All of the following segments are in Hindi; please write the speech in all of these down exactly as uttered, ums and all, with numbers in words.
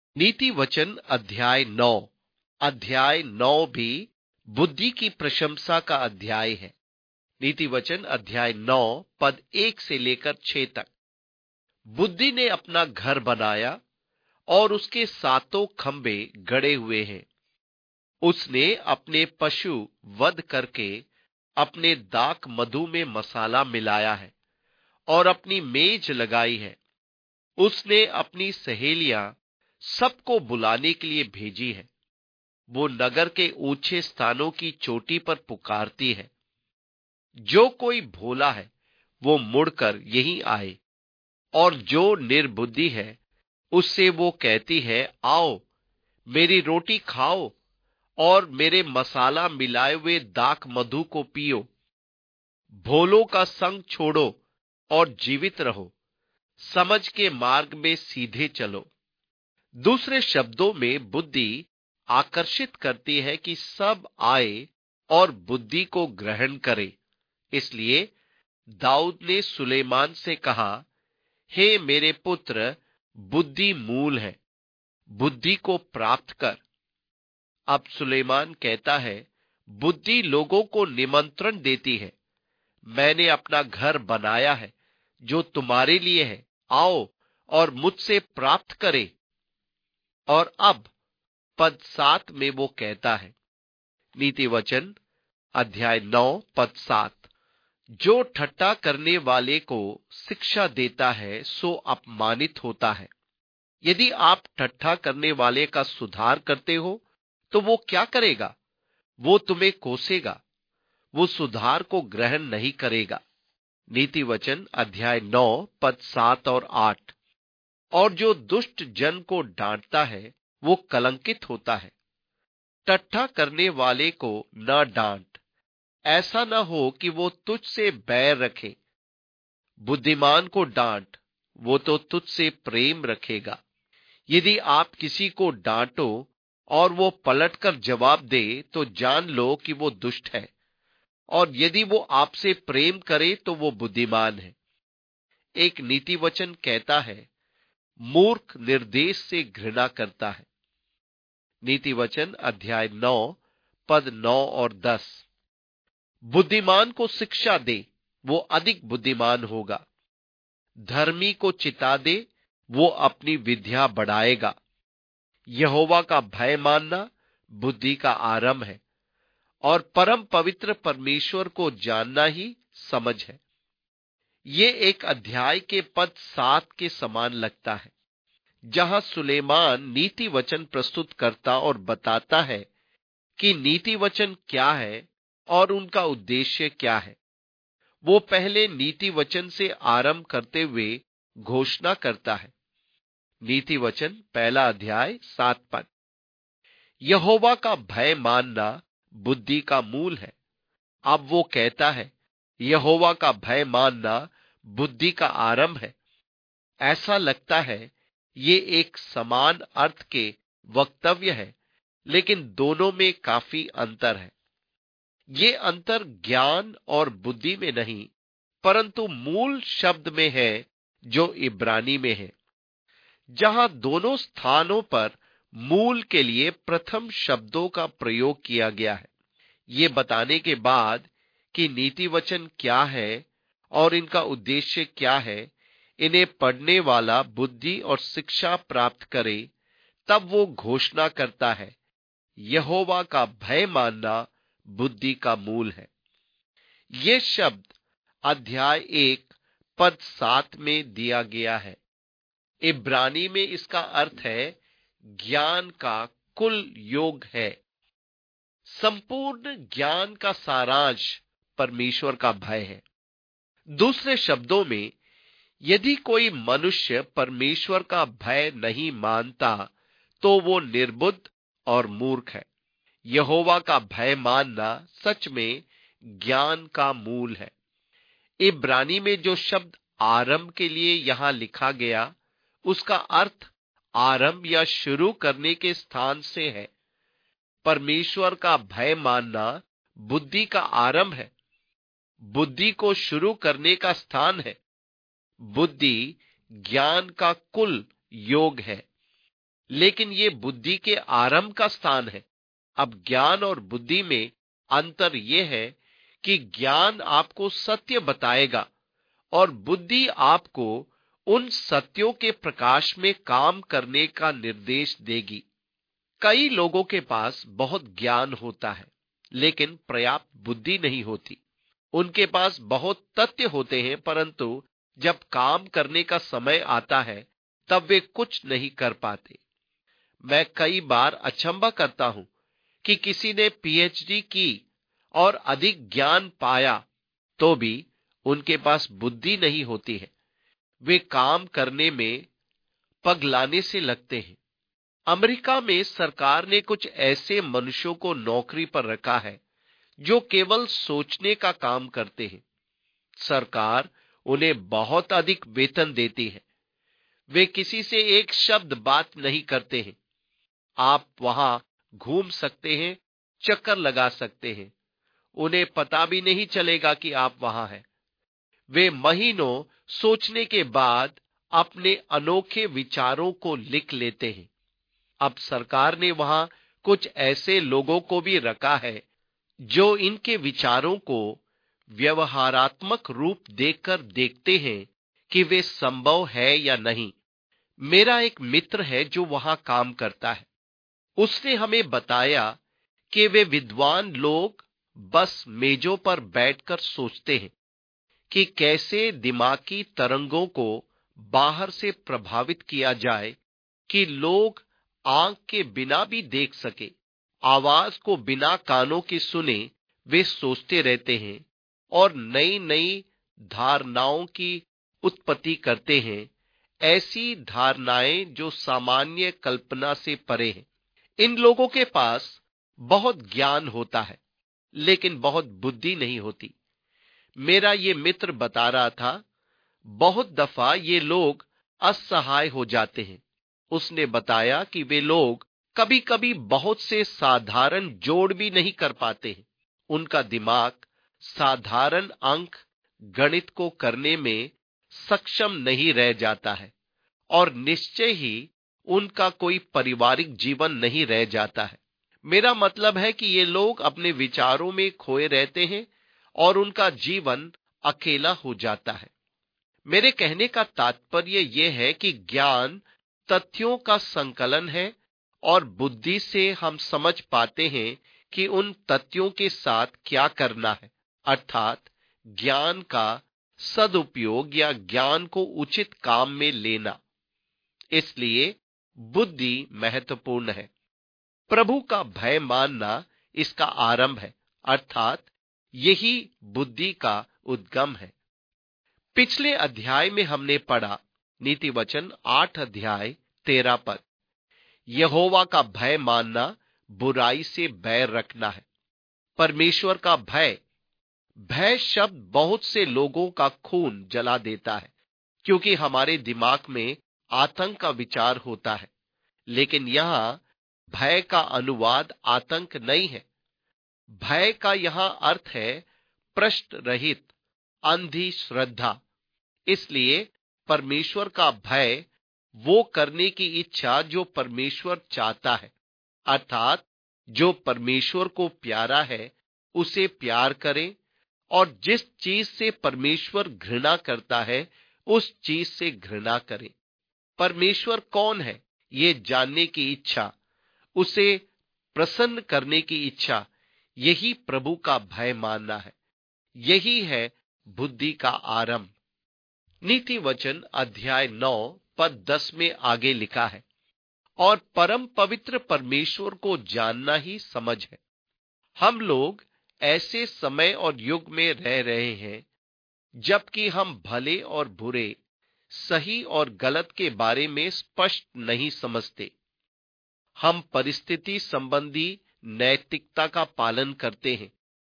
नीति वचन अध्याय नौ। अध्याय नौ भी बुद्धि की प्रशंसा का अध्याय है। नीति वचन अध्याय नौ पद एक से लेकर छह तक। बुद्धि ने अपना घर बनाया और उसके सातों खंबे गड़े हुए हैं। उसने अपने पशु वध करके अपने दाक मधु में मसाला मिलाया है और अपनी मेज लगाई है। उसने अपनी सहेलियां सबको बुलाने के लिए भेजी है। वो नगर के ऊंचे स्थानों की चोटी पर पुकारती है, जो कोई भोला है वो मुड़कर यहीं आए, और जो निर्बुद्धि है उससे वो कहती है, आओ मेरी रोटी खाओ और मेरे मसाला मिलाए हुए दाक मधु को पियो। भोलों का संग छोड़ो और जीवित रहो, समझ के मार्ग में सीधे चलो। दूसरे शब्दों में बुद्धि आकर्षित करती है कि सब आए और बुद्धि को ग्रहण करे। इसलिए दाऊद ने सुलेमान से कहा, हे मेरे पुत्र, बुद्धि मूल है, बुद्धि को प्राप्त कर। अब सुलेमान कहता है, बुद्धि लोगों को निमंत्रण देती है, मैंने अपना घर बनाया है जो तुम्हारे लिए है, आओ और मुझसे प्राप्त करे। और अब पद सात में वो कहता है, नीति वचन अध्याय नौ पद सात, जो ठट्ठा करने वाले को शिक्षा देता है सो अपमानित होता है। यदि आप ठट्ठा करने वाले का सुधार करते हो तो वो क्या करेगा? वो तुम्हें कोसेगा, वो सुधार को ग्रहण नहीं करेगा। नीति वचन अध्याय नौ पद सात और आठ, और जो दुष्ट जन को डांटता है वो कलंकित होता है। ठट्ठा करने वाले को न डांट, ऐसा न हो कि वो तुझसे बैर रखे। बुद्धिमान को डांट, वो तो तुझसे प्रेम रखेगा। यदि आप किसी को डांटो और वो पलटकर जवाब दे तो जान लो कि वो दुष्ट है, और यदि वो आपसे प्रेम करे तो वो बुद्धिमान है। एक नीति वचन कहता है, मूर्ख निर्देश से घृणा करता है। नीति वचन अध्याय नौ पद नौ और दस, बुद्धिमान को शिक्षा दे, वो अधिक बुद्धिमान होगा। धर्मी को चिता दे, वो अपनी विद्या बढ़ाएगा। यहोवा का भय मानना बुद्धि का आरंभ है, और परम पवित्र परमेश्वर को जानना ही समझ है। ये एक अध्याय के पद सात के समान लगता है, जहां सुलेमान नीति वचन प्रस्तुत करता और बताता है कि नीति वचन क्या है और उनका उद्देश्य क्या है। वो पहले नीति वचन से आरंभ करते हुए घोषणा करता है। नीति वचन पहला अध्याय सात पद, यहोवा का भय मानना बुद्धि का मूल है। अब वो कहता है, यहोवा का भय मानना बुद्धि का आरंभ है। ऐसा लगता है ये एक समान अर्थ के वक्तव्य है, लेकिन दोनों में काफी अंतर है। ये अंतर ज्ञान और बुद्धि में नहीं, परंतु मूल शब्द में है जो इब्रानी में है। जहां दोनों स्थानों पर मूल के लिए प्रथम शब्दों का प्रयोग किया गया है। ये बताने के बाद कि नीति वचन क्या है और इनका उद्देश्य क्या है, इन्हें पढ़ने वाला बुद्धि और शिक्षा प्राप्त करे, तब वो घोषणा करता है, यहोवा का भय मानना बुद्धि का मूल है। ये शब्द अध्याय एक पद सात में दिया गया है। इब्रानी में इसका अर्थ है ज्ञान का कुल योग है। संपूर्ण ज्ञान का सारांश परमेश्वर का भय है। दूसरे शब्दों में, यदि कोई मनुष्य परमेश्वर का भय नहीं मानता तो वो निर्बुद्ध और मूर्ख है। यहोवा का भय मानना सच में ज्ञान का मूल है। इब्रानी में जो शब्द आरंभ के लिए यहां लिखा गया, उसका अर्थ आरंभ या शुरू करने के स्थान से है। परमेश्वर का भय मानना बुद्धि का आरंभ है, बुद्धि को शुरू करने का स्थान है। बुद्धि ज्ञान का कुल योग है। लेकिन ये बुद्धि के आरंभ का स्थान है। अब ज्ञान और बुद्धि में अंतर यह है कि ज्ञान आपको सत्य बताएगा और बुद्धि आपको उन सत्यों के प्रकाश में काम करने का निर्देश देगी। कई लोगों के पास बहुत ज्ञान होता है, लेकिन पर्याप्त बुद्धि नहीं होती। उनके पास बहुत तथ्य होते हैं, परंतु जब काम करने का समय आता है तब वे कुछ नहीं कर पाते। मैं कई बार अचंभा करता हूं कि किसी ने पीएचडी की और अधिक ज्ञान पाया तो भी उनके पास बुद्धि नहीं होती है। वे काम करने में पगलाने से लगते हैं। अमेरिका में सरकार ने कुछ ऐसे मनुष्यों को नौकरी पर रखा है जो केवल सोचने का काम करते हैं। सरकार उन्हें बहुत अधिक वेतन देती है। वे किसी से एक शब्द बात नहीं करते हैं। आप वहां घूम सकते हैं, चक्कर लगा सकते हैं, उन्हें पता भी नहीं चलेगा कि आप वहां हैं। वे महीनों सोचने के बाद अपने अनोखे विचारों को लिख लेते हैं। अब सरकार ने वहां कुछ ऐसे लोगों को भी रखा है जो इनके विचारों को व्यवहारात्मक रूप देकर देखते हैं कि वे संभव है या नहीं। मेरा एक मित्र है जो वहां काम करता है। उसने हमें बताया कि वे विद्वान लोग बस मेजों पर बैठकर सोचते हैं कि कैसे दिमागी तरंगों को बाहर से प्रभावित किया जाए कि लोग आंख के बिना भी देख सके, आवाज को बिना कानों के सुने। वे सोचते रहते हैं और नई नई धारणाओं की उत्पत्ति करते हैं, ऐसी धारणाएं जो सामान्य कल्पना से परे हैं। इन लोगों के पास बहुत ज्ञान होता है, लेकिन बहुत बुद्धि नहीं होती। मेरा ये मित्र बता रहा था, बहुत दफा ये लोग असहाय हो जाते हैं। उसने बताया कि वे लोग कभी कभी बहुत से साधारण जोड़ भी नहीं कर पाते हैं। उनका दिमाग साधारण अंक गणित को करने में सक्षम नहीं रह जाता है और निश्चय ही उनका कोई पारिवारिक जीवन नहीं रह जाता है। मेरा मतलब है कि ये लोग अपने विचारों में खोए रहते हैं और उनका जीवन अकेला हो जाता है। मेरे कहने का तात्पर्य यह है कि ज्ञान तथ्यों का संकलन है और बुद्धि से हम समझ पाते हैं कि उन तथ्यों के साथ क्या करना है, अर्थात ज्ञान का सदुपयोग या ज्ञान को उचित काम में लेना। इसलिए बुद्धि महत्वपूर्ण है। प्रभु का भय मानना इसका आरंभ है, अर्थात यही बुद्धि का उद्गम है। पिछले अध्याय में हमने पढ़ा, नीति वचन आठ अध्याय तेरह पद, यहोवा का भय मानना बुराई से बैर रखना है। परमेश्वर का भय, भय शब्द बहुत से लोगों का खून जला देता है, क्योंकि हमारे दिमाग में आतंक का विचार होता है। लेकिन यहां भय का अनुवाद आतंक नहीं है। भय का यहां अर्थ है प्रश्न रहित, अंधी श्रद्धा। इसलिए परमेश्वर का भय वो करने की इच्छा जो परमेश्वर चाहता है, अर्थात जो परमेश्वर को प्यारा है उसे प्यार करें और जिस चीज से परमेश्वर घृणा करता है उस चीज से घृणा करें। परमेश्वर कौन है ये जानने की इच्छा, उसे प्रसन्न करने की इच्छा, यही प्रभु का भय मानना है। यही है बुद्धि का आरंभ। नीति वचन अध्याय नौ पद दस में आगे लिखा है, और परम पवित्र परमेश्वर को जानना ही समझ है। हम लोग ऐसे समय और युग में रह रहे हैं जबकि हम भले और बुरे, सही और गलत के बारे में स्पष्ट नहीं समझते। हम परिस्थिति संबंधी नैतिकता का पालन करते हैं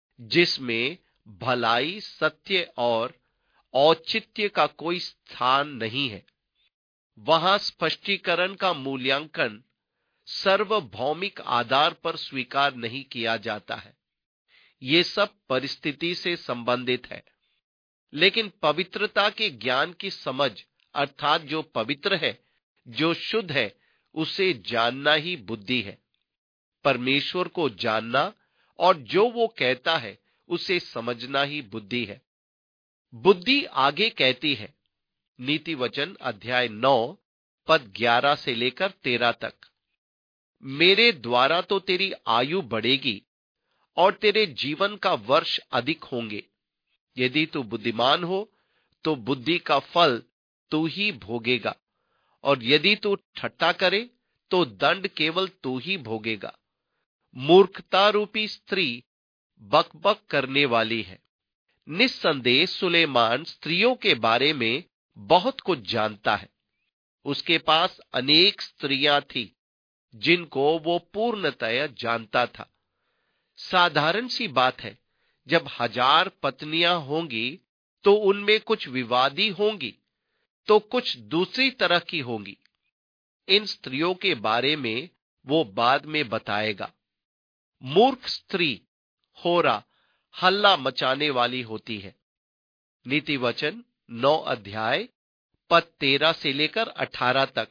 जिसमें भलाई, सत्य और औचित्य का कोई स्थान नहीं है। वहां स्पष्टीकरण का मूल्यांकन सार्वभौमिक आधार पर स्वीकार नहीं किया जाता है। ये सब परिस्थिति से संबंधित है। लेकिन पवित्रता के ज्ञान की समझ, अर्थात जो पवित्र है, जो शुद्ध है, उसे जानना ही बुद्धि है। परमेश्वर को जानना और जो वो कहता है उसे समझना ही बुद्धि है। बुद्धि आगे कहती है, नीति वचन अध्याय नौ पद ग्यारह से लेकर तेरह तक, मेरे द्वारा तो तेरी आयु बढ़ेगी और तेरे जीवन का वर्ष अधिक होंगे। यदि तू बुद्धिमान हो तो बुद्धि का फल तू ही भोगेगा, और यदि तू ठट्टा करे तो दंड केवल तू ही भोगेगा। मूर्खता रूपी स्त्री बकबक करने वाली है। निस्संदेह सुलेमान स्त्रियों के बारे में बहुत कुछ जानता है। उसके पास अनेक स्त्रियां थी जिनको वो पूर्णतया जानता था। साधारण सी बात है, जब हजार पत्नियां होंगी तो उनमें कुछ विवादी होंगी तो कुछ दूसरी तरह की होंगी। इन स्त्रियों के बारे में वो बाद में बताएगा। मूर्ख स्त्री होरा हल्ला मचाने वाली होती है। नीति वचन नौ अध्याय पद तेरह से लेकर अठारह तक,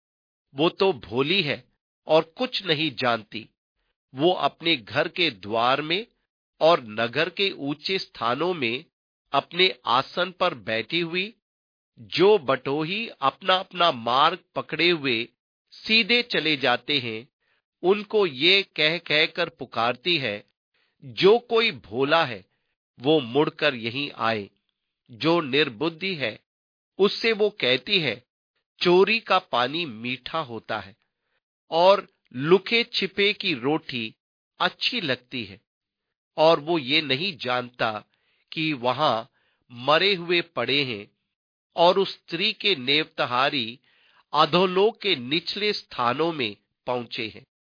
वो तो भोली है और कुछ नहीं जानती। वो अपने घर के द्वार में और नगर के ऊंचे स्थानों में अपने आसन पर बैठी हुई, जो बटोही अपना अपना मार्ग पकड़े हुए सीधे चले जाते हैं, उनको ये कह कहकर पुकारती है, जो कोई भोला है वो मुड़कर यहीं आए। जो निर्बुद्धि है उससे वो कहती है, चोरी का पानी मीठा होता है और लुके छिपे की रोटी अच्छी लगती है। और वो ये नहीं जानता कि वहां मरे हुए पड़े हैं और उस स्त्री के नेवतहारी अधोलोक के निचले स्थानों में पहुंचे हैं।